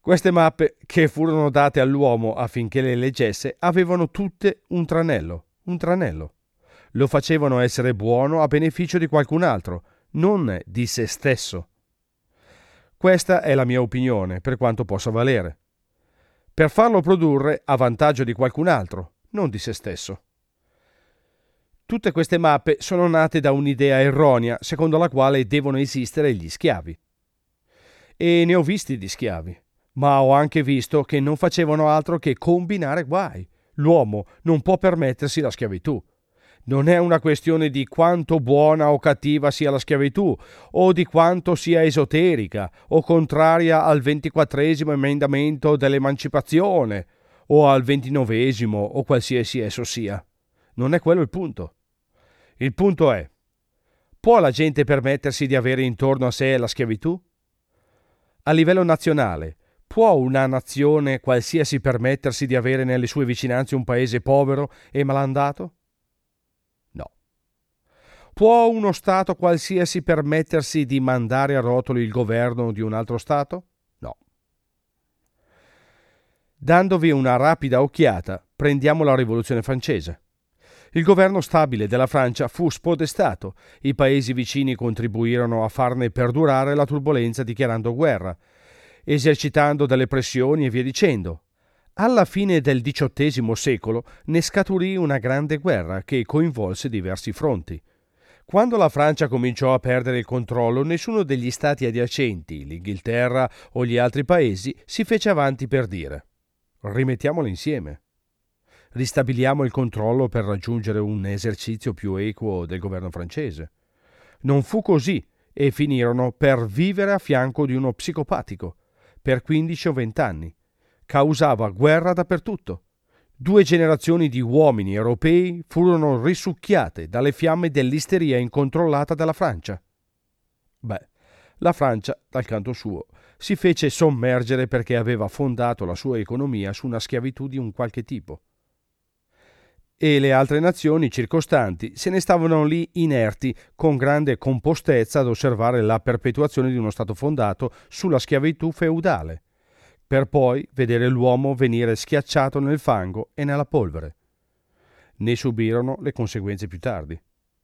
Queste mappe, che furono date all'uomo affinché le leggesse, avevano tutte un tranello. Lo facevano essere buono a beneficio di qualcun altro, non di se stesso. Questa è la mia opinione, per quanto possa valere. Per farlo produrre a vantaggio di qualcun altro, non di se stesso. Tutte queste mappe sono nate da un'idea erronea, secondo la quale devono esistere gli schiavi. E ne ho visti di schiavi, ma ho anche visto che non facevano altro che combinare guai. L'uomo non può permettersi la schiavitù. Non è una questione di quanto buona o cattiva sia la schiavitù, o di quanto sia esoterica, o contraria al 24° emendamento dell'emancipazione, o al 29° o qualsiasi esso sia. Non è quello il punto. Il punto è: può la gente permettersi di avere intorno a sé la schiavitù? A livello nazionale, può una nazione qualsiasi permettersi di avere nelle sue vicinanze un paese povero e malandato? No. Può uno Stato qualsiasi permettersi di mandare a rotoli il governo di un altro Stato? No. Dandovi una rapida occhiata, prendiamo la Rivoluzione francese. Il governo stabile della Francia fu spodestato, i paesi vicini contribuirono a farne perdurare la turbolenza dichiarando guerra, esercitando delle pressioni e via dicendo. Alla fine del XVIII secolo ne scaturì una grande guerra che coinvolse diversi fronti. Quando la Francia cominciò a perdere il controllo, nessuno degli stati adiacenti, l'Inghilterra o gli altri paesi, si fece avanti per dire: rimettiamolo insieme. Ristabiliamo il controllo per raggiungere un esercizio più equo del governo francese. Non fu così e finirono per vivere a fianco di uno psicopatico. Per 15 o 20 anni. Causava guerra dappertutto. 2 generazioni di uomini europei furono risucchiate dalle fiamme dell'isteria incontrollata della Francia. La Francia, dal canto suo, si fece sommergere perché aveva fondato la sua economia su una schiavitù di un qualche tipo. E le altre nazioni circostanti se ne stavano lì inerti con grande compostezza ad osservare la perpetuazione di uno Stato fondato sulla schiavitù feudale, per poi vedere l'uomo venire schiacciato nel fango e nella polvere. Ne subirono le conseguenze più tardi.